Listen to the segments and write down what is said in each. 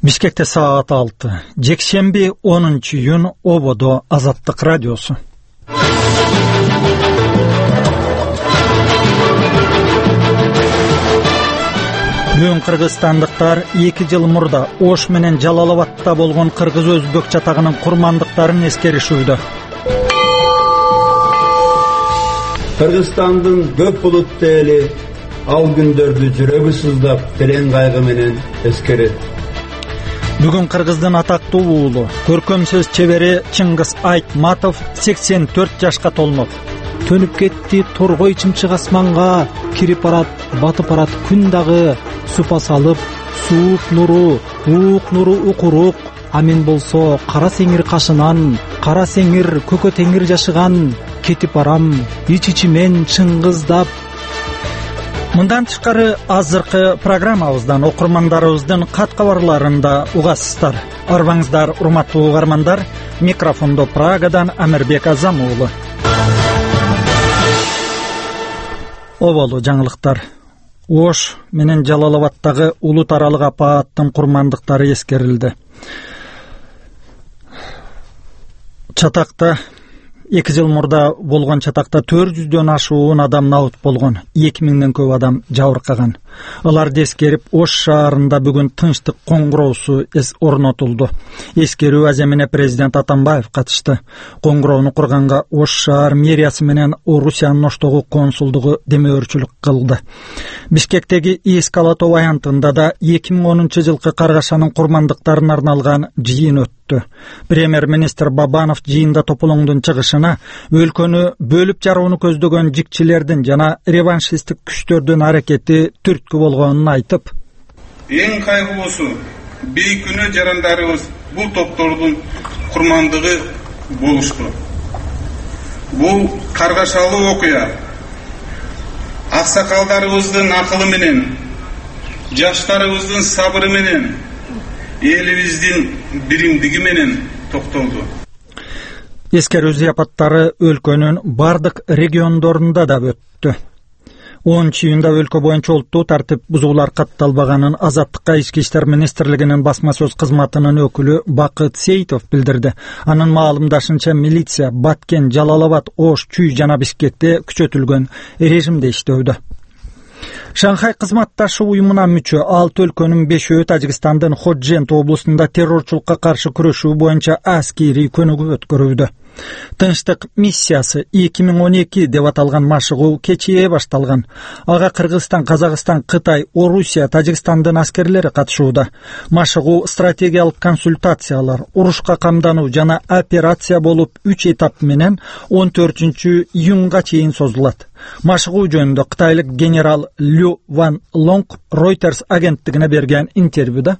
Бишкекте саат 6. Жекшемби 10-июнь Ободо Азаттык радиосу. Бүгүн кыргызстандыктар 2 жыл мурда Ош менен Жалалабадта болгон кыргыз-өзбек чатагынын курмандыктарын эскеришүүдө. Кыргызстандын көп булуттуу эли ал күндөрдү жүрөгү сыздап терең кайгы менен эскерет. Бүгүн кыргыздын атактуу уулу, көркөм сөз чебери Чыңгыз Айтматов 84 жашка толмок. Төнүп кетти торгой чымчык асманга, кирип барат, батып барат күн дагы, супа салып, суук нуру, уук нуру укурук, а мен болсо кара сеңир кашынан, кара сеңир көкө теңир жашыган, кетип барам ич-ичимен чыңгыздап. Мындан тышкары азыркы программабыздан окурмандарыбыздын кат кабарларында угасыздар. Арбаңыздар, урматтуу угармандар, микрофондо Прагадан Амирбек Азам уулу. Оболу жаңылыктар. Ош менен Жалалабадтагы улут аралык апааттын курмандыктары эскерилди. Чатакта 2 жыл мурда болгон чатакта 400дөн ашуун адам набыт болгон, 2000ден көп адам жабыркаган. Аларды эскерип Ош шаарында бүгүн тынчтык коңгуроосу орнотулду. Эскерүү аземине президент Атамбаев катышты. Коңгуроону курганга Ош шаар мэриясы менен Орусиянын Оштогу консулдугу демөөрчүлүк кылды. Бишкектеги Эскалатов аянтында да 2010 жылкы каргашанын курмандыктарына арналган жыйын өттү. Премьер-министр Бабанов жыйында тополоңдун чыгышына өлкөнү бөлүп жарууну көздөгөн жикчилердин жана реваншисттик күчтөрдүн аракети түрткү болгонун айтып, эң кайгылуусу бейкүнө жарандарыбыз бул топтордун курмандыгы болушту. Бул каргашалуу окуя аксакалдарыбыздын акылы менен, жаштарыбыздын сабыры менен, элибиздин биримдиги менен токтолду. Эскерүү зыяпаттары өлкөнүн бардык региондорунда да өттү. 10-июнда өлкө боюнча улуттуу тартип бузуулар катталбаганын Азаттыкка ички иштер министрлигинин басма сөз кызматынын өкүлү Бакыт Сейитов билдирди. Анын маалымдашынча милиция Баткен, Жалалабад, Ош, Чүй жана Бишкекте күчөтүлгөн режимде иштөөдө. Шанхай кызматташы уюмуна мүчө 6 өлкөнүн 5-өө Тажикстандын Ходжент облусунда террорчулукка каршы күрөшүү боюнча аскери көнүгүү өткөрүүдө. Тынчтык миссиясы 2012 деп аталган машыгуу кечээ башталган. Ага Кыргызстан, Казакстан, Кытай, Орусия, Тажикстандын аскерлери катышууда. Машыгуу стратегиялык консультациялар, урушка камдануу жана операция болуп 3 этап менен 14-июнга чейин созулат. Машыгуу жөнүндө кытайлык генерал Лю Ван Лонг Reuters агенттигине берген интервьюда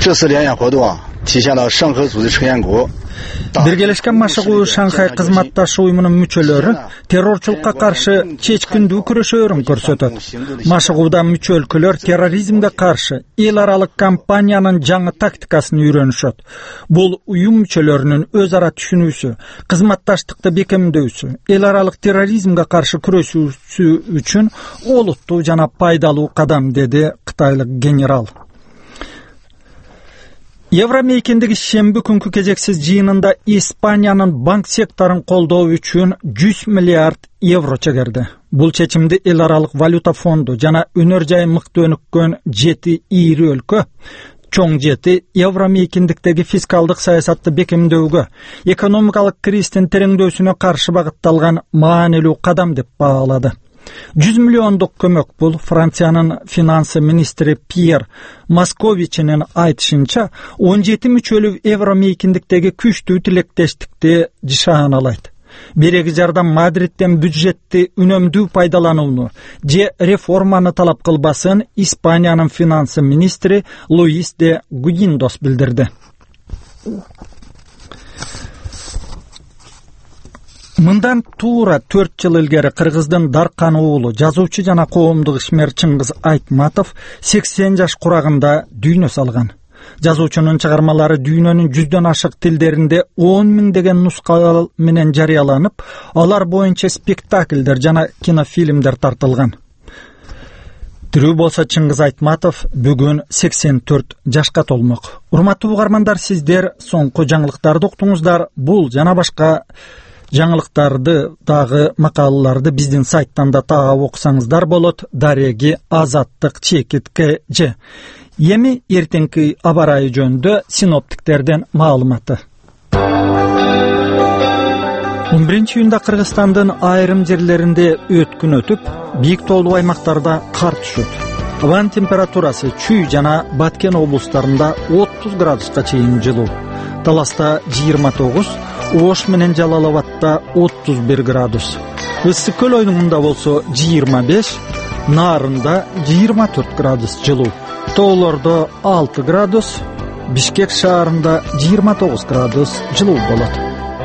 Биргелешкен машыгуу Шанхай кызматташы уюмунун мүчөлөрү террорчулукка каршы чечкиндүү күрөшөөрүн көрсөтөт. Машыгууда мүчө өлкөлөр терроризмге каршы эл аралык кампаниянын жаңы тактикасын үйрөнүшөт. Бул уюм мүчөлөрүнүн өз ара түшүнүүсү, кызматташтыкты бекемдөөсү, эл аралык терроризмге каршы күрөшүүсү үчүн олуттуу жана пайдалуу кадам, деди кытайлык генерал. Евромейкиндеги шемби күнкү кезексиз жыйынында Испаниянын банк секторун колдоо үчүн 100 миллиард евро чегерди. Бул чечимди эл аралык валюта фонду жана өнөр жайы мыкты өнүккөн 7 ири өлкө чоң 7 евромейкиндиктеги фискалдык саясатты бекемдөөгө, экономикалык кризистин тереңдөөсүнө каршы багытталган маанилүү кадам деп баалады. 100 миллиондук көмөк бул Франциянын финансы министри Пьер Московичинин айтышынча 17 мүчөлүү евромейкиндиктеги күчтүү тилектештикти жашаналайт. Береги жардам Мадриттен бюджетти үнөмдүү пайдаланууну же реформаны талап кылбасын Испаниянын финансы министри Луис де Гуиндос билдирди. Мындан туура 4 жыл илгери Кыргыздын Даркан уулу, жазуучу жана коомдук ишмер Чыңгыз Айтматов 80 жаш курагында дүйнө салган. Жазуучунун чыгармалары дүйнөнүн 100дөн ашык тилдеринде 10 миңдеген нускалар менен жарыяланып, алар боюнча спектакльдер жана кинофильмдер тартылган. Тирүү болсо Чыңгыз Айтматов бүгүн 84 жашка толмок. Урматтуу угармандар, сиздер соңку жаңылыктарды уктуңуздар. Бул жана башка жаңылыктарды дагы макалаларды биздин сайттан да таап окусаңыздар болот. Дареги Азаттык ЧКТЖ. Эми эртеңки аба ырайы жөнүндө синоптиктерден маалыматы. 11-июнда Кыргызстандын айрым жерлеринде өткүн өтүп, бийик тоолуу аймактарда кар түшөт. Абанын температурасы Чүй жана Баткен облустарында 30 градуска чейин жылуу. Таласта 29, Ош менен Жалал-Абадта 31 градус. Ысык көл оюнунда болсо 25, Нарында 24 градус жылуу. Тоолордо 6 градус, Бишкек шаарында 29 градус жылуу болот.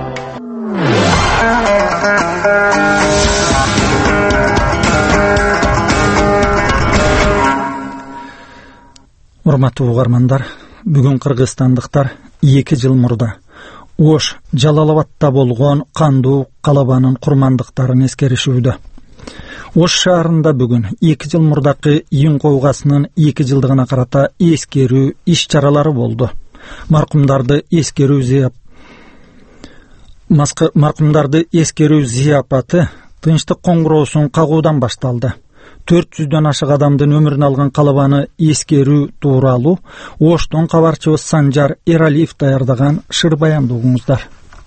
Урматтуу угармандар, бүгүн кыргызстандыктар 2 жыл мурда Ош Жалал-Абадта болгон кандуу калабанын курмандыктарын эскеришүүдө. Ош шаарында бүгүн 2 жыл мурдакы июнь койгасынын 2 жылдыгына карата эскерүү иш-чаралары болду. Маркумдарды эскерүү зыяпаты тынчтык коңгуроосун кагуудан башталды. 400дөн ашык адамдын өмүрүн алган калабаны эскерүү тууралуу Оштон кабарчыбыз Санжар Эралиев даярдаган шыр баянды угуңуздар.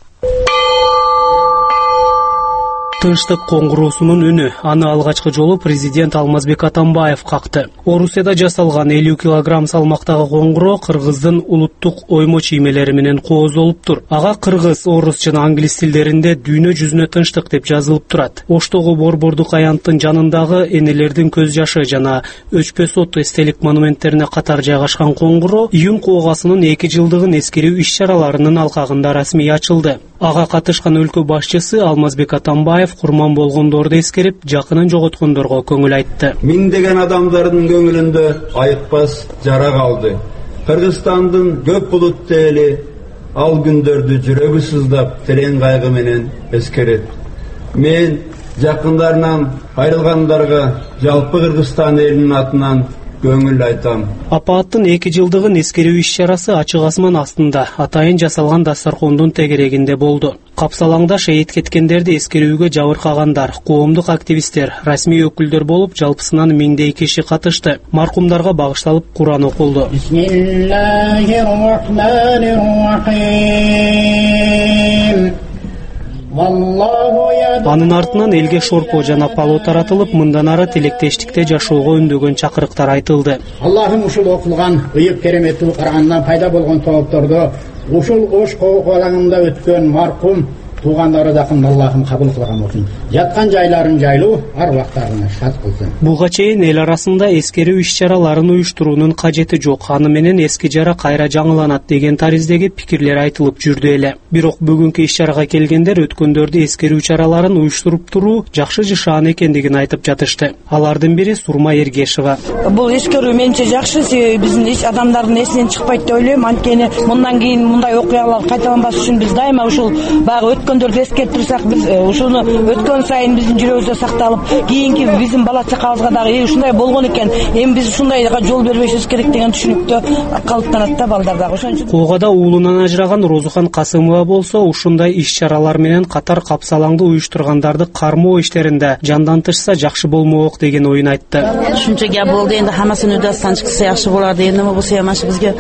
Тынчтык коңгуроосунун үнү аны алгачкы жолу президент Алмазбек Атамбаев какты. Орусияда жасалган 50 килограмм салмактагы коңгуроо кыргыздын улуттук оймо чиймелери менен кооздолуптур. Ага кыргыз, орус жана англис тилдеринде дүйнө жүзүнө тынчтык деп жазылып турат. Оштогу Борбордук аянттын жанындагы энелердин көз жашы жана өчпө сот эстелик монументтерине катар жайгашкан коңгуроо июнь койгасынын 2 жылдыгын эскерүү иш-чараларынын алкагында расмий ачылды. Ага катышкан өлкө башчысы Алмазбек Атамбаев курман болгондорду эскерип, жакынын жоготкондорго көңүл айтты. Миңдеген адамдардын көңүлүндө айыкпас жара калды. Кыргызстандын көп булуттуу эли ал күндөрдү жүрөгү сыздап, терең кайгы менен эскерет. Мен жакындарынан айрылгандарга жалпы Кыргызстан элинин атынан көңүл айтам. Апааттын 2 жылдыгын эскерүү иш-чарасы ачык асман астында атайын жасалган дастаркондун тегерегинде болду. Капсалаңда шейит кеткендерди эскерүүгө жабыркагандар, коомдук активисттер, расмий өкүлдөр болуп, жалпысынан 1000 киши катышты. Маркумдарга багышталып Куран окулду. Анын артынан элге шорпо жана пало таратылып, мындан ары тилектештикте жашоого үндөгөн чакырыктар айтылды. Аллахым ушул окулган ыйык кереметтүү Курандан пайда болгон тоопторду ушул Ош алаңында өткөн маркум туугандары жакын Аллахым кабыл кылган болсун. Жаткан жайларын жайлуу, арбактарын шат кылсын. Буга чейин эл арасында эскерүү иш-чараларын уюштуруунун кажети жок, аны менен эски жара кайра жаңыланат деген тариздеги пикирлер айтылып жүрдү эле. Бирок бүгүнкү иш-чарага келгендер өткөндөрдү эскерүү чараларын уюштуруп туруу жакшы жышаан экендигин айтып жатышты. Алардын бири Сурма Ергешова. Бул эскерүү менче жакшы, себеби биздин эч адамдардын эсинен чыкпайт деп ойлойм. Анткени мындан кийин мындай окуялар кайталанбаш үчүн биз дайыма ушул багы өткөндөрдү эскерип турсак, биз ушуну өткөн сайын биздин жүрөгүбүздө сакталып, кийинки биздин бала чакабызга дагы ушундай болгон экен, эми биз ушундайга жол бербешибиз керек деген түшүнүктө калыптанат да балдар дагы. Ошон үчүн Когада уулунан ажыраган Розухан Касымова болсо, ушундай иш-чаралар менен катар капсалаңды уюштургандарды кармоо иштеринде жандантышса жакшы болмок деген оюн айтты. Ушунча гап болду, энди хамасын үдастан чыкса жакшы болот. Эми болсо ямашы бизге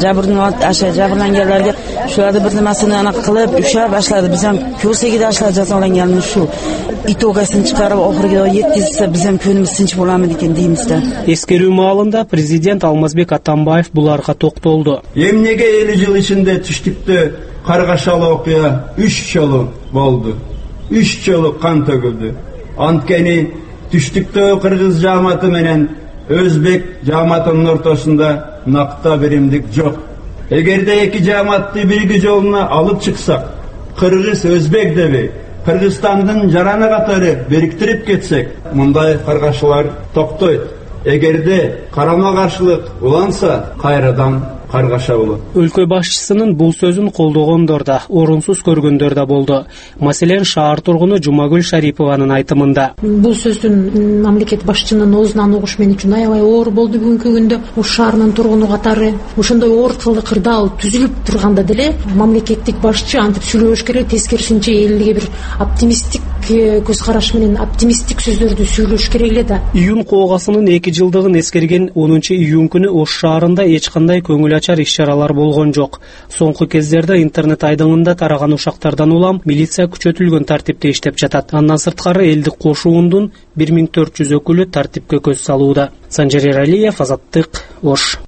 жабырлангандерге ушуларды бир нерсени ана кылып, уша башлады. Биз ham көрсеги дашла жазаланган ушул итогасын чыгарып окурга жеткизсе, биз ham көнүбүз тынч боламы экен дейбиз да. Эскерүү маалында президент Алмазбек Атамбаев буларга токтолду. Эмнеге 50 жыл ичинде түштүктө каргашалы окуя 3 жолу болду. 3 жолу кан төгүлдү. Анткени түштүктө кыргыз жааматы менен өзбек жааматынын ортосунда накта биримдик жок. Эгерде эки жааматты бирги жолуна алып чыксак, кыргыз өзбек деби Кыргызстандын жараны катары бириктирип кетсек, мындай каргашуулар токтойт. Эгерде карама каршылык уланса, кайрадан Каргаша болот. Өлкө башчысынын бул сөзүн колдогондор да, орунсуз көргөндөр да болду. Маселен, шаар тургуну Жумагүл Шарипованын айтымында. Бул сөздүн мамлекет башчынын оозунан угуш мен үчүн аябай оор болду бүгүнкү күндө. Ош шаарынын тургуну катары ошондой оор тылды кырдаал түзүлүп турганда деле мамлекеттик башчы антип сүйлөш керек, тескерисинче элге бир оптимисттик көз караш менен оптимисттик сөздөрдү сүйлөш керек эле да. Июнь коогасынын 2 жылдыгын эскерген 10-июнь күнү Ош шаарында эч кандай көңүл ачар иш-чаралар болгон жок. Соңку кездерде интернет айдыңында тараган ушактардан улам милиция күчөтүлгөн тартипте иштеп жатат. Андан сырткары элдик кошуундун 1400 өкүлү тартипке көз салууда. Санжар Эралиев, Азаттык, Ош.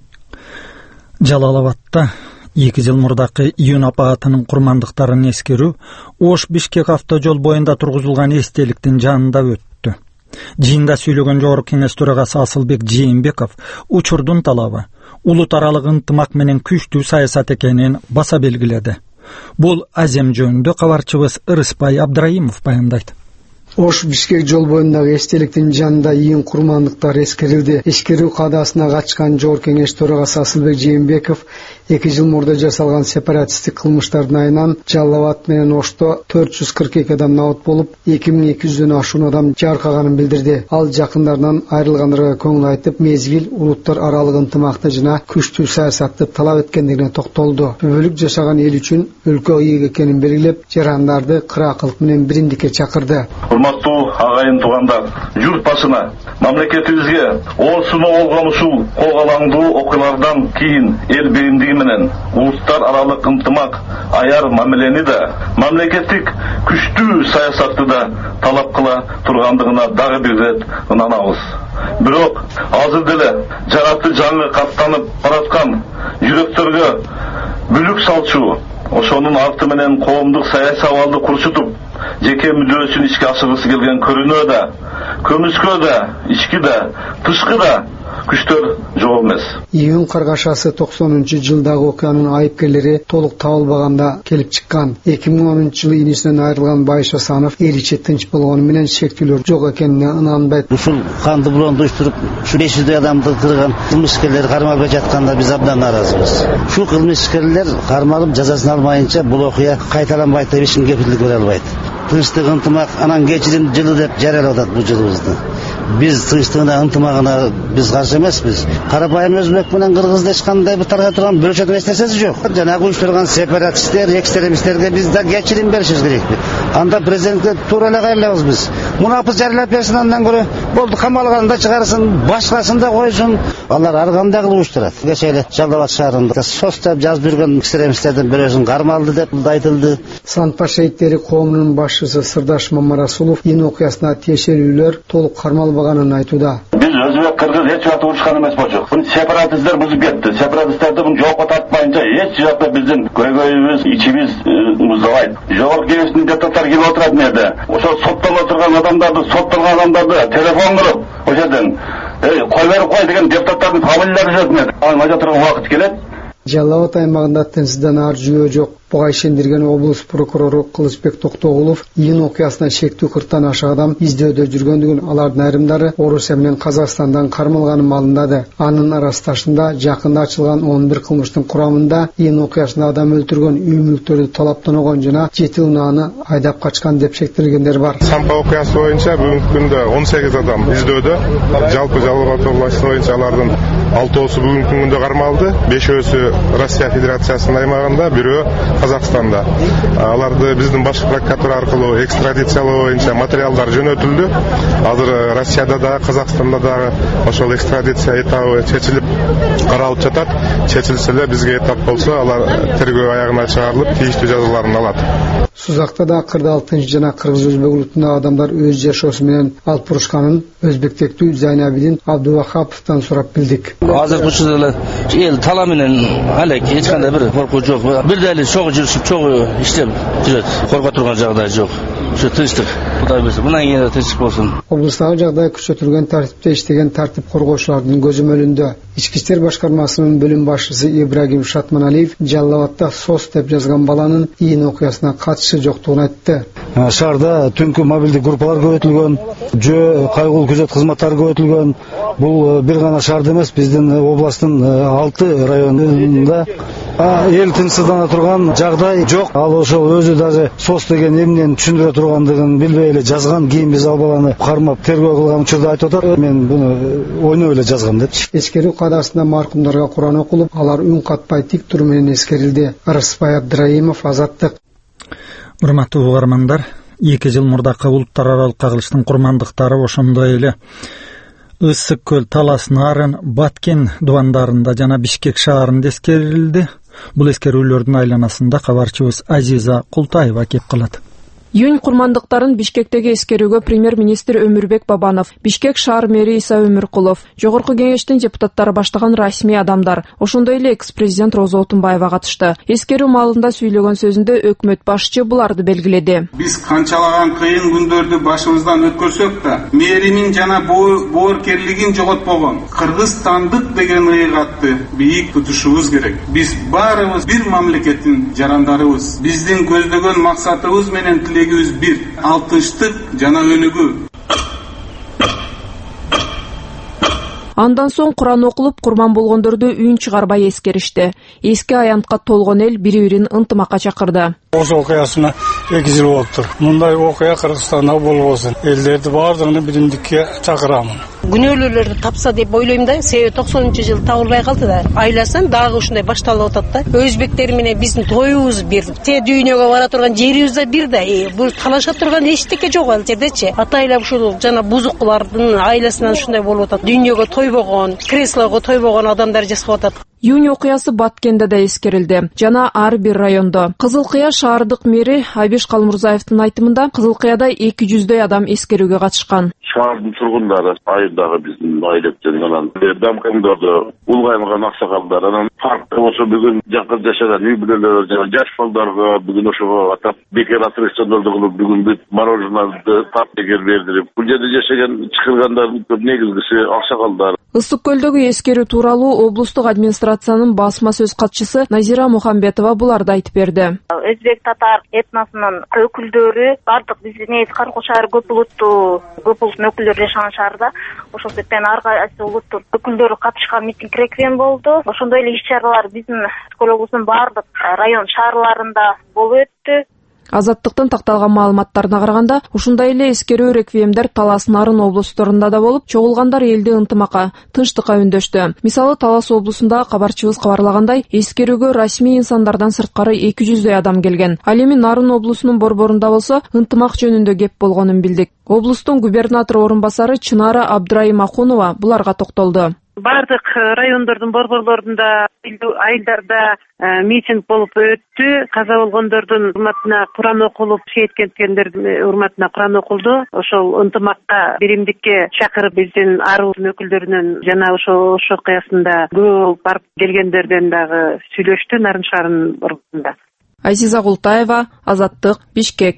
Жалал-Абадта 2 жыл мурдакы июнь апаатынын курмандыктарын эскерүү Ош-Бишкек автожол боюнда тургузулган эстеликтин жанында өттү. Жыйында сүйлөгөн жогорку кеңеш төрагасы Асылбек Жээнбеков учурдун талабы улут аралык ынтымак менен күчтүү саясат экенин баса белгиледи. Бул азем жөнүндө кабарчыбыз Ырыспай Абдраимов баяндайт. Ош-Бишкек жол боюндагы эстеликтин жанында июнь курмандыктары эскерилди. Эскерүү каадасына катышкан жогорку кеңеш төрагасы Асылбек Жээнбеков 2 жыл мурда жасалган сепаратисттик кылмыштардын айынан Жалал-Абад менен Ошто 442 адам набыт болуп, 2200дөн ашуун адам жаркаганын билдирди. Ал жакындарынан айрылгандарга көңүл айтып, мезгил улуттар аралык ынтымакты жана күчтүү саясатты талап эткендигине токтолду. Бөлүк жашаган эл үчүн өлкө ыйык экенин белгилеп, жарандарды кыраакылык менен биримдикке чакырды. Урматтуу агайын туугандар, журт башына мамлекетибизге оорсуну болгон ушул колгалаңдуу окуялардан кийин эл биримдиги менен улуттар аралык ынтымак, аяр мамилени да, мамлекеттик күчтүү саясатты да талап кыла тургандыгына дагы бир ирет ынанабыз. Бирок азыр деле жаратты жаңы каттанып бараткан жүрөктөргө бүлүк салчу, ошонун арты менен коомдук саясий абалды курчутуп, жеке мүдөөсүн ишке ашыргысы келген көрүнөө да, көмүскө да, ички да, тышкы да күчтөр жок эмес. Июнь каргашасы 90-жылдагы окуянын айыпкерлери толук табылбаганда келип чыккан. 2010-жылы инисинен айрылган Байыш Асанов эличе тынч болгону менен шектүүлөр жок экенине ынанбайт. Ушул канды булонду уштуруп, ушу 500 адамды кырган кылмыскерлер кармалбай жатканда биз абдан нааразыбыз. Ушул кылмыскерлер кармалып жазасын алмайынча бул окуя кайталанбайт деп эч ким кепилдик бере албайт. Тынчтык, ынтымак, анан кечирим жылы деп жарыялап атат бул жылыбызды. Биз тынчтыгына, ынтымагына биз каршы эмеспиз. Карапайым өзбек менен кыргызды эч кандай бир тарга турган бөлүшөт нерсеси жок. Жанагы уюштурган сепаратисттер, экстремисттерге биз да кечирим беришибиз керек. Анда президентке туура эле кайрылабыз биз. Мунапы жарыялап берсин, андан көрө болду камалганда чыгарсын, башкасын да койсун. Алар ар кандай кылып уюштурат. Кече эле Жалал-Абад шаарында СОС деп жазып жүргөн экстремисттердин бирөөсүн кармалды деп айтылды. Сантпа шейиттери коомунун башчысы Сырдаш Мамарасулов ин окуясына тиешелүүлөр толук кармалбаганын айтууда. Биз өзбек, кыргыз эч жакта урушкан эмес болчу. Бул сепаратисттер бузуп кетти. Сепаратисттерди бул жокко тартпайынча эч жакта биздин көйгөйүбүз, ичибиз муздабайт. Жогорку кеңештин депутаттары келип отурат жерде. Ошо соттоло турган адамдарды, соттолгон адамдарды телефон кылып, ошол жерден кой берип кой деген депутаттардын фамилиялары жазылат. Анан айта турган убакыт келет. Жалал-Абад аймагында тынчсыздан ар жүйө жок. Буга ишендирген облус прокурору Кылычбек Токтогулов июнь окуясына шектүү 40тан ашык адам издөөдө жүргөндүгүн, алардын айрымдары Орусия менен Казакстандан кармалганын маалымдады. Анын арасташында жакында ачылган 11 кылмыштын курамында июнь окуясында адам өлтүргөн, үй мүлктөрдү талаптанган жана 7 унааны айдап качкан деп шектелгендер бар. Сампа окуясы боюнча бүгүнкү күндө 18 адам издөөдө. Жалпы Жалал-Абад областы боюнча алардын 6-оосу бүгүнкү күндө кармалды. 5-өөсү Россия Федерациясынын аймагында, бирөө Казакстанда. Аларды биздин башкы прокуратура аркылуу экстрадициялоо боюнча материалдар жөнөтүлдү. Азыр Россияда да, Казакстанда да ошол экстрадиция этабы чечилип каралып жатат. Чечилсе эле бизге этап болсо, алар тергөө аягына чыгарылып, тийиштүү жазаларын алат. Сузакта да кырдаал тынч жана кыргыз-өзбек улутундагы адамдар өз жашоосу менен алып бурушканын өзбектектүү Зайнабидин Абдувахаповдон сурап билдик. Азыр учурда эле эл тала менен алек эч кандай бир коркуу жок. Бир деле чогуу жүрүшүп, чогуу иштеп күзөт. Корго турган жагдай жок. Ушу тынчтык. Кудай берсе, мындан кийин да тынчтык болсун. Облустагы жагдай күчөтүлгөн тартипте иштеген тартип коргоочулардын көзөмөлүндө. Ички иштер башкармасынын бөлүм башчысы Ибрагим Шатманалиев Жалал Абадта СОС деп жазган баланын ийин окуясына катышы жоктугун айтты. Шаарда түнкү мобилдик группалар көбөйтүлгөн, жөө кайгылуу күзөт кызматтары көбөйтүлгөн. Бул бир гана шаарда эмес, биздин областтын 6 районунда эл тынчсыздана турган жагдай жок. Ал ошол өзү даже СОС деген эмнени түшүндүрө тургандыгын билбей эле жазган. Кийин биз ал баланы кармап тергөө кылган учурда айтып атат. Мен буну ойноп эле жазгам деп. Эскерүү каадасында маркумдарга Куран окулуп, алар үн катпай тик туруу менен эскерилди. Рыспай Абдраимов, Азаттык. Урматтуу угармандар, 2 жыл мурдакы улуттар аралык кагылыштын курмандыктары ошондой эле Ысык көл, Талас, Нарын, Баткен дубандарында жана Бишкек шаарында эскерилди. Бул эскерүүлөрдүн айланасында кабарчыбыз Азиза Култаева кеп калат. Июнь курмандыктарын Бишкектеги эскерүүгө премьер-министр Өмүрбек Бабанов, Бишкек шаар мэри Иса Өмүркулов, Жогорку кеңештин депутаттары баштаган расмий адамдар, ошондой эле экс-президент Роза Отунбаева катышты. Эскерүү маалында сүйлөгөн сөзүндө өкмөт башчы буларды белгиледи. Биз канчалаган кыйын күндөрдү башыбыздан өткөрсөк да, мэринин жана боорукерлигин жоготпогон кыргызстандык деген ыйыгатты бийик тутушубуз керек. Биз баарыбыз бир мамлекеттин жарандарыбыз. Биздин көздөгөн максатыбыз менен тилегибиз бир, алтынчтык жана өнүгүү. Андан соң Куран окулуп, курман болгондорду үн чыгарбай эскеришти. Эски аянтка толгон эл бири-бирин ынтымакка чакырды. Ошол окуясына 2 жыл болуптур. Мындай окуя Кыргызстанда болбосун. Элдерди баардыгын биримдикке чакырамын. Күнөөлүүлөрдү тапса деп ойлойм да, себеби 90-жыл табылбай калды да. Айласан дагы ушундай башталып атат да. Өзбектер менен биздин тоюбуз бир, дүйнөгө бара турган жерибиз да бир да. Бул талаша турган эчтеке жок ал жердечи. Атайлап ушул жана бузуклардын айласынан ушундай болуп атат. Дүйнөгө тойбогон, креслого тойбогон адамдар жасап атат. Июнь окуясы Баткенде да эскерилди, жана ар бир райондо. Кызыл Кыя шаардык мэри Абиш Калмурзаевдин айтымында Кызыл Кыяда 200 адам эскерүүгө катышкан. Шаардын тургундары, айдагы биздин айлеттен анан дамкамдарды, улгаймаган аксакалдар, анан паркта болсо бүгүн жакын жашаган үй бүлөлөр жана жаш балдарга бүгүн ошого атап бекер аттракциондорду кылып бүгүн бүт мороженоду таппегер бердирип, бул жерде жашаган чакыргандардын көп негизгиси аксакалдар. Ысык көлдөгү эскерүү тууралуу облустук администрациянын басма сөз катчысы Назира Мухамбетова буларды айтып берди. Өзбек татар этносунун өкүлдөрү бардык биздин Каркул шаары көп улуттуу өкүлдөр жашаган шаарда, ошол себептен ар кайсы улуттун өкүлдөрү катышкан митинг реквием болду. Ошондой эле иш-чаралар биздин облустун бардык район шаарларында болуп өттү. Азаттыктын такталган маалыматтарына караганда, ушундай эле эскерүү реквиемдер Талас, Нарын облустарында да болуп, чогулгандар элди ынтымакка, тынчтыкка үндөштү. Мисалы, Талас облусунда кабарчыбыз кабарлагандай, эскерүүгө расмий инсандардан сырткары 200 адам келген. Ал эми Нарын облусунун борборунда болсо, ынтымак жөнүндө кеп болгонун билдик. Облустун губернатору орун басары Чынара Абдрайымахунова буларга токтолду. Бардык райондордун борборлорунда айылдарда митинг болуп өттү. Каза болгондордун урматына Куран окулуп, шейит кеткендердин урматына Куран окулду. Ошол ынтымакка, биримдикке чакырып биздин ар улуттун өкүлдөрүнөн жана ошол окуясында көп барып келгендерден дагы сүйлөштү Нарын шаарынын борборунда. Азиза Култаева, Азаттык, Бишкек.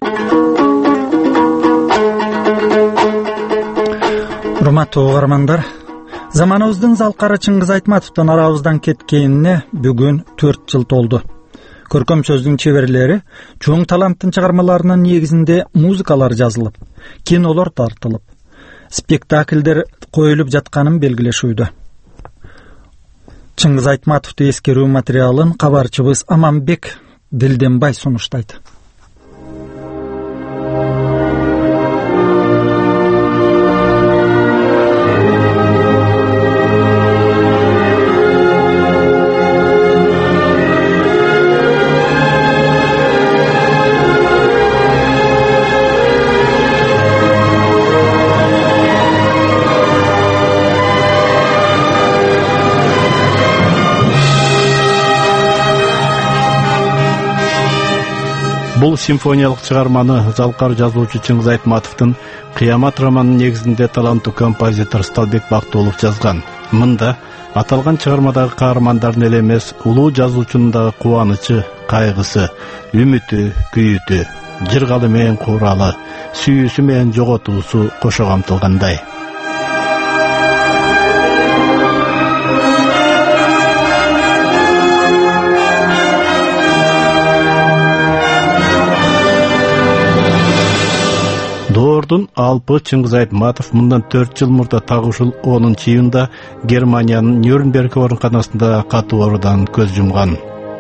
Урматтуу угармандар, заманыбыздын залкары Чыңгыз Айтматовдун арабыздан кеткенине бүгүн 4 жыл толду. Көркөм сөздүн чеберлери чоң таланттын чыгармаларынын негизинде музыкалар жазылып, кинолор тартылып, спектакльдер коюлуп жатканын белгилешүүдө. Чыңгыз Айтматовду эскерүү материалын кабарчыбыз Аманбек Дилденбай сунуштайт. Бул симфониялык чыгарманы залкар жазуучу Чыңгыз Айтматовдун «Кыямат» романынын негизинде таланттуу композитор Сталбек Бактуулов жазган. Мында аталган чыгармадагы каармандардын эле эмес, улуу жазуучунун дагы кубанычы, кайгысы, үмүтү, күйүтү, жыргалы менен кууралы, сүйүүсү менен жоготуусу кошо камтылгандай. Доордун алпы Чыңгыз Айтматов мындан 4 жыл мурда так ушул 10-июнда Германиянын Нюрнберг ооруканасында катуу оорудан көз жумган.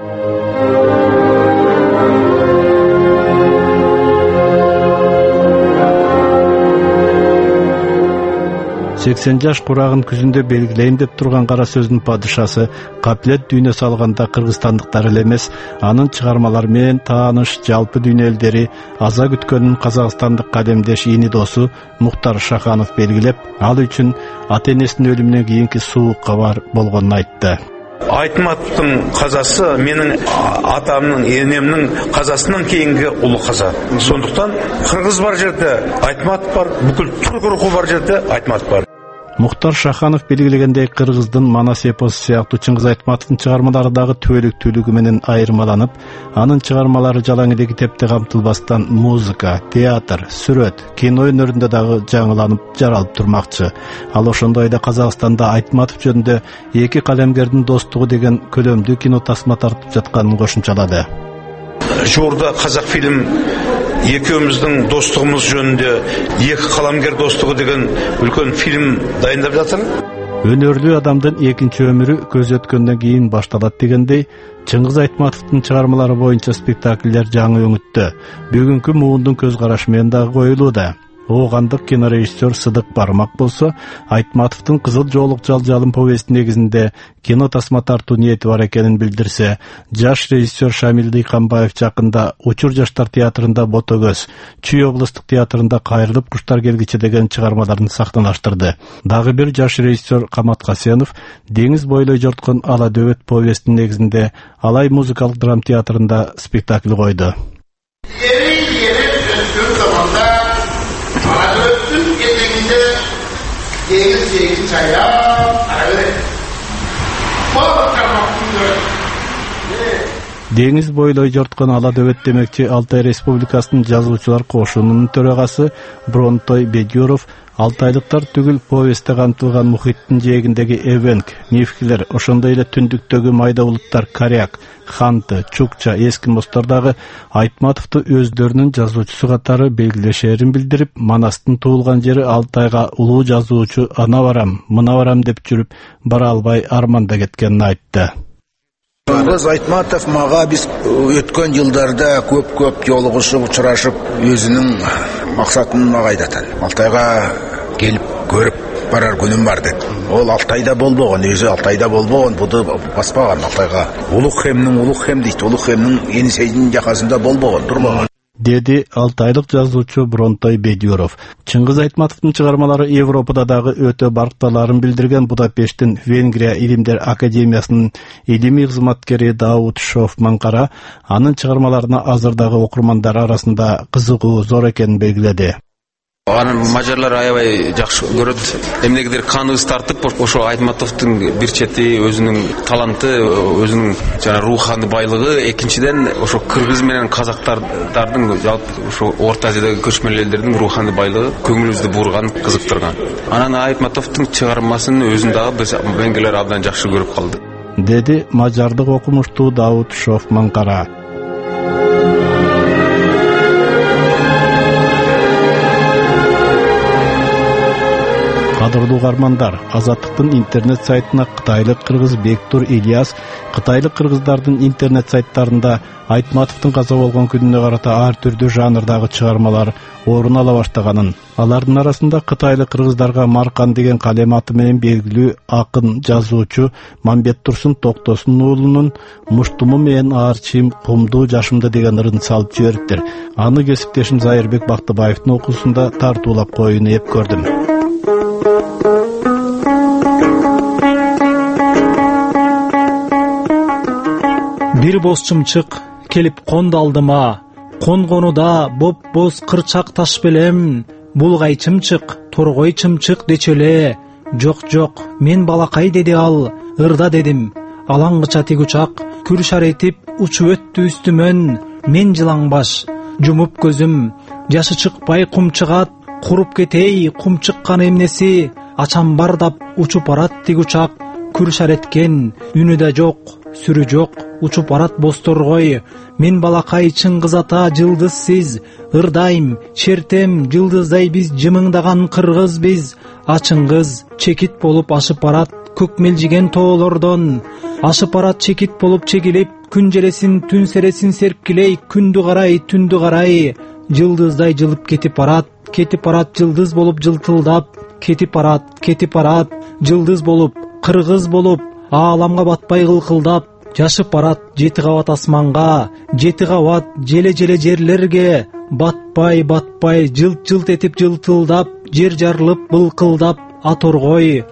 80 жаш курагын күзүндө белгилейм деп турган кара сөздүн падышасы каплет дүйнө салганда кыргызстандыктар эле эмес, анын чыгармалары менен тааныш жалпы дүйнө элдери аза күткөнүн казакстандык кадемдеш ини досу Мухтар Шаханов белгилеп, ал үчүн ата-энесинин өлүмүнөн кийинки суук кабар болгонун айтты. Айтматовдун казасы менин атамдын, энемдин казасынан кийинки улуу каза. Сондуктан кыргыз бар жерде Айтматов бар, бүкүл түрк руху бар жерде Айтматов бар. Мухтар Шаханов белгилегендей, кыргыздын Манас эпосу сыяктуу Чыңгыз Айтматовдун чыгармалары дагы түбөлүктүүлүгү менен айырмаланып, анын чыгармалары жалаң эле китепте камтылбастан музыка, театр, сүрөт, кино өнөрүндө дагы жаңыланып, жаралып турмакчы. Ал ошондой эле Казакстанда Айтматов жөнүндө эки калемгердин достугу деген көлөмдүү кино тасма тартып жатканын кошумчалады. Жуурда казак фильм экөөбүздүн достугубуз жөнүндө эки каламгер достугу деген үлкөн фильм дайындап жатыр. Өнөрлүү адамдын экинчи өмүрү көз өткөндөн кийин башталат дегендей, Чыңгыз Айтматовдун чыгармалары боюнча спектакльдер жаңы өңүттө. Бүгүнкү муундун көз карашы менен дагы коюлууда. Оогандык кинорежиссер Сыдык Бармак болсо, Айтматовдун Кызыл жоолук жалжалым повести негизинде кино тасма тартуу ниети бар экенин билдирсе, жаш режиссер Шамил Дыйканбаев жакында Учур жаштар театрында Ботогөз, Чүй облустук театрында Кайрылып куштар келгиче деген чыгармаларын сахналаштырды. Дагы бир жаш режиссер Камат Касенов Деңиз бойлой жорткон Ала дөбөт повестинин негизинде Алай музыкалык драм театрында спектакль койду. Deniz çaya arabere. Деңиз бойлой жорткон Ала дөбөт демекчи Алтай Республикасынын жазуучулар кошунунун төрагасы Бронтой Бедюров Алтайлыктар түгүл повестте камтылган мухиттин жээгиндеги эвенг, мифкилер, ошондой эле түндүктөгү майда булуттар Каряк, Ханты, Чукча, Эскимостор дагы Айтматовду өздөрүнүн жазуучусу катары белгилешерин билдирип, Манастын туулган жери Алтайга улуу жазуучу ана барам, мына барам деп жүрүп бара албай арманда кеткенин айтты. Кыргыз Айтматов мага биз өткөн жылдарда көп жолугушуп, учурашып, өзүнүн максатын мага айтат. Алтайга келип көрүп барар күнүм бар деп. Ол Алтайда болбогон, өзү Алтайда болбогон, буду баспаган Алтайга. Улук хем дейт, улук хемнин Енисейдин жакасында болбогон, турбогон. Деди алтайлык жазуучу Бронтой Бедюров. Чыңгыз Айтматовдун чыгармалары Европада дагы өтө баркталарын билдирген Будапешттин Венгрия Илимдер Академиясынын илимий кызматкери Даут Шофман-Кара анын чыгармаларына азырдагы окурмандар арасында кызыгуу зор экенин белгиледи. Анын мажарлар аябай жакшы көрөт. Эмнегедир каныбыз тартып, ошо Айтматовдун бир чети өзүнүн таланты, өзүнүн жана руханий байлыгы, экинчиден ошо кыргыз менен казактардын жалпы ошо Орто Азиядагы көчмөн элдердин руханий байлыгы көңүлүбүздү бурган, кызыктырган. Анан Айтматовдун чыгармасын өзүн дагы биз венгрлер абдан жакшы көрүп калды. Деди мажардык окумуштуу Даут Шофман-Кара. Кадырлуу угармандар, Азаттыктын интернет сайтына кытайлык кыргыз Бектур Ильяс кытайлык кыргыздардын интернет сайттарында Айтматовдун каза болгон күнүнө карата ар түрдүү жанрдагы чыгармалар орун ала баштаганын, алардын арасында кытайлык кыргыздарга Маркан деген калем аты менен белгилүү акын, жазуучу Мамбет Турсун Токтосун уулунун Муштуму менен аарчим кумдуу жашымда деген ырын салып жибериптир. Аны кесиптешим Зайырбек Бактыбаевдин окуусунда тартуулап коюуну эп көрдүм. Бир боз чымчык келип конду алдыма, конгонуда боп-боз кырчак таш белем, булгай чымчык, торгой чымчык дече эле. Жок, мен балакай деди ал, ырда дедим. Алаңгыча тиг учак күр шар этип учуп өттү үстүмөн. Мен жылаңбаш, жумуп көзүм, жашы чыкпай кум чыгат. Куруп кетей, кум чыккан эмнеси, ачам бар дап учуп барат тиг учак. Күр шар эткен, үнү да жок, сүрү жок, учуп барат босторгой. Мен балакай Чыңгыз ата жылдыз сиз, ырдайм, чертем жылдыздай биз жымыңдаган кыргыз биз. Ачыңгыз чекит болуп ашып барат көк мелжиген тоолордон. Ашып барат чекит болуп чегилип, күн желесин түн сересин серпкилей, күндү карай, жылдыздай жылып кетип барат жылдыз болуп жылтылдап, кетип барат, жылдыз болуп, кыргыз болуп, ааламга батпай кылкылдап, жашып барат 7 кабат асманга, 7 кабат желе жерлерге, батпай, жылт этип жылтылдап, жер жарылып былкылдап, аторгой,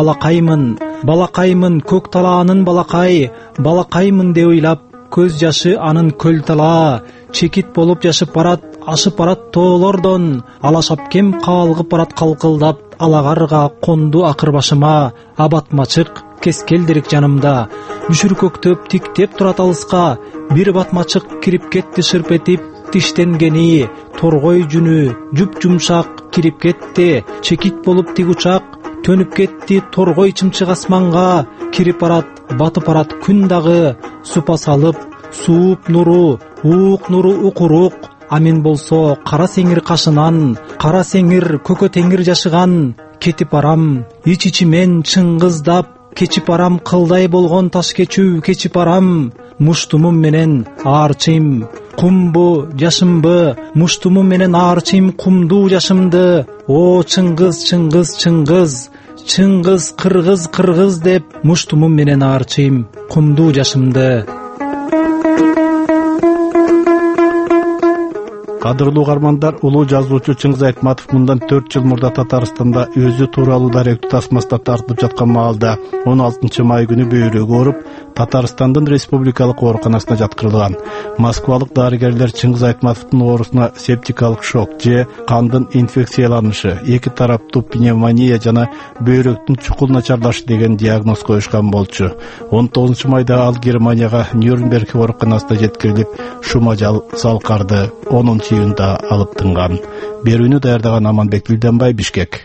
балакаймын, көк талаанын балакаймын деп ойлап, көз жашы анын көл тала, чекит болуп жашып барат, ашып барат тоолордон, алашап кем каалгып барат калкылдап, алагарга конду акыр башыма, абатмачык кескелдирик жанымда, мүшүркөктөп тиктеп турат алыска, бир батмачык кирип кетти шырп этип, тиштенгени, торгой жүнү, жуп жумшак кирип кетти, чекит болуп тиг учак, төнүп кетти торгой чымчык асманга, кирип барат, батып барат күн дагы, супа салып, сууп нуру, уук нуру укурук, амин болсо кара сеңир кашынан, кара сеңир көкө теңир жашыган, кетип барам ич-ичимен чыңгыздап, кечип барам кылдай болгон таш кечүү, кечип барам муштумум менен аарчыйм, кумбу жашымбы, муштумум менен аарчыйм кумдуу жашымды. О Чыңгыз, кыргыз деп, муштумум менен аарчыйм кумдуу жашымды. Кадырлуу угармандар, улуу жазуучу Чыңгыз Айтматов мындан 4 жыл мурда Татарстанда өзү тууралуу даректүү тасмасында тартылып жаткан маалда 16 май күнү бөйрөгү ооруп, Татарстандын республикалык ооруканасына жаткырылган. Москвалык дарыгерлер Чыңгыз Айтматовдун оорусуна септикалык шок же кандын инфекцияланышы, эки тараптуу пневмония жана бөйрөктүн чукул начарлашы деген диагноз коюшкан болчу. 19 майда ал Германияга Нюрнберг ооруканасына жеткирилип, шума залкарды 10 июнда алып тынган. Берүүнү даярдаган Аманбек Билденбай, Бишкек.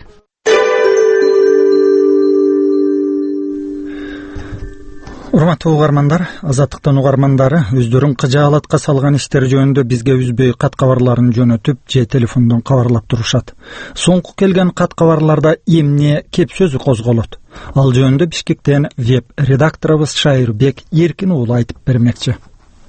Урматтуу угармандар, Азаттыктын угармандары өздөрүн кыжаалатка салган иштер жөнүндө бизге үзбөй кат кабарларын жөнөтүп же телефондон кабарлап турушат. Соңку келген кат кабарларда эмне кеп сөзү козголот. Ал жөнүндө Бишкектен веб редакторубуз Шайырбек Эркин уулу айтып бермекчи.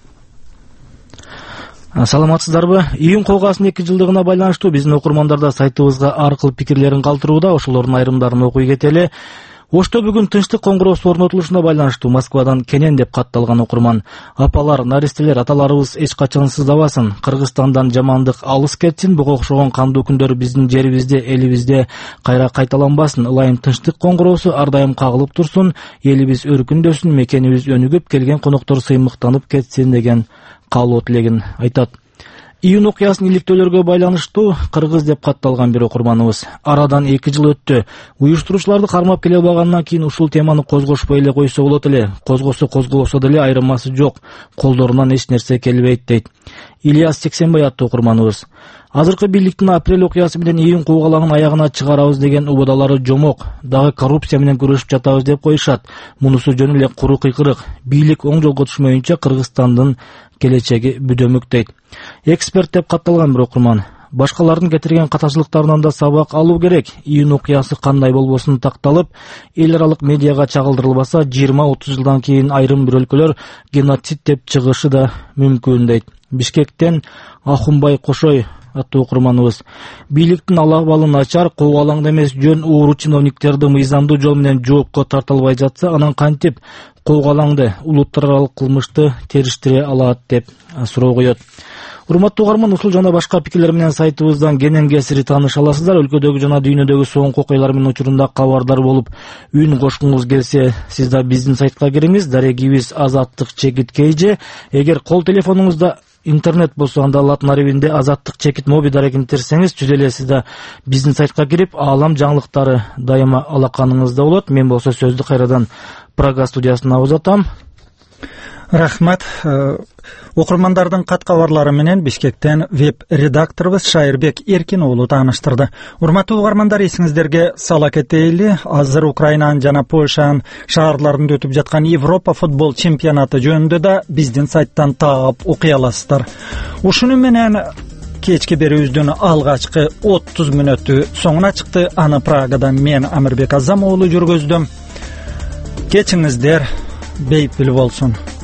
Саламатсыздарбы? Июнь колгасынын 2 жылдыгына байланыштуу биздин окурмандар сайтыбызга аркылуу пикирлерин калтырууда. Ошолордун айрымдарын окуй кетели. Ошто бүгүн тынчтык коңгуроосу орнотулушуна байланыштуу Москвадан Кенен деп катталган окурман. Апалар, наристелер, аталарыбыз эч качан сыздабасын. Кыргызстандан жамандык алыс кетсин. Буга окшогон кандуу күндөр биздин жерибизде, элибизде кайра кайталанбасын. Ылайым тынчтык коңгуроосу ар дайым кагылып турсун. Элибиз өркүндөсүн, мекенибиз өнүгүп, келген коноктор сыймыктанып кетсин деген каалоо тилегин айтат. Июнь окуясынын иликтөөлөргө байланыштуу кыргыз деп катталган бир окурманыбыз. Арадан 2 жыл өттү. Уюштуруучуларды кармап келе албагандан кийин ушул теманы козгошпой эле койсо болот эле. Козголсо деле айырмасы жок. Колдорунан эч нерсе келбейт дейт. Ильяс Сексенбай аттуу окурманыбыз. Азыркы бийликтин апрель окуясы менен июнь куугалаңын аягына чыгарабыз деген убадалары жомок. Дагы коррупция менен күрөшүп жатабыз деп коюшат. Мунусу жөн эле куру кыйкырык. Бийлик оң жолго түшмөйүнчө Кыргызстандын келечеги бүдөмүк дейт. Эксперт деп катталган бир окурман. Башкалардын кетирген катачылыктарынан да сабак алуу керек. Июнь окуясы кандай болбосун такталып, эл аралык медиага чагылдырылбаса, 20-30 жылдан кийин айрым бир өлкөлөр геноцид деп чыгышы да мүмкүн дейт. Бишкектен Ахунбай Кошой аттуу окурманыбыз. Бийликтин алабалы начар, куугалаңда эмес жөн ууру чиновниктерди мыйзамдуу жол менен жоопко тарта албай жатса, анан кантип куугалаңды, улуттар аралык кылмышты териштире алат деп суроо коет. Урматтуу угарман, ушул жана башка пикирлер менен сайтыбыздан кенен кесири тааныша аласыздар. Өлкөдөгү жана дүйнөдөгү соңку окуялар менен учурунда кабардар болуп, үн кошкуңуз келсе, сиз да биздин сайтка кириңиз. Дарегибиз Азаттык _KG. Эгер кол телефонуңузда интернет болсо анда латын арабинде азаттык чекит моби дарегин терсеңиз түз эле сиз да биздин сайтка кирип аалам жаңылыктары дайыма алаканыңызда болот. Мен болсо сөздү кайрадан Прага студиясына узатам. Рахмат. Окурмандардын кат кабарлары менен Бишкектен веб-редакторубуз Шайырбек Эркин уулу тааныштырды. Урматтуу угармандар, эсиңиздерге сала кетейли. Азыр Украинанын жана Польшанын шаарларында өтүп жаткан Европа футбол чемпионаты жөнүндө да биздин сайттан таап окуй аласыздар. Ушуну менен кечки берүүбүздүн алгачкы 30 мүнөтү соңуна чыкты. Аны Прагадан мен Амирбек Азам уулу жүргөздүм. Кечиңиздер бейпил болсун.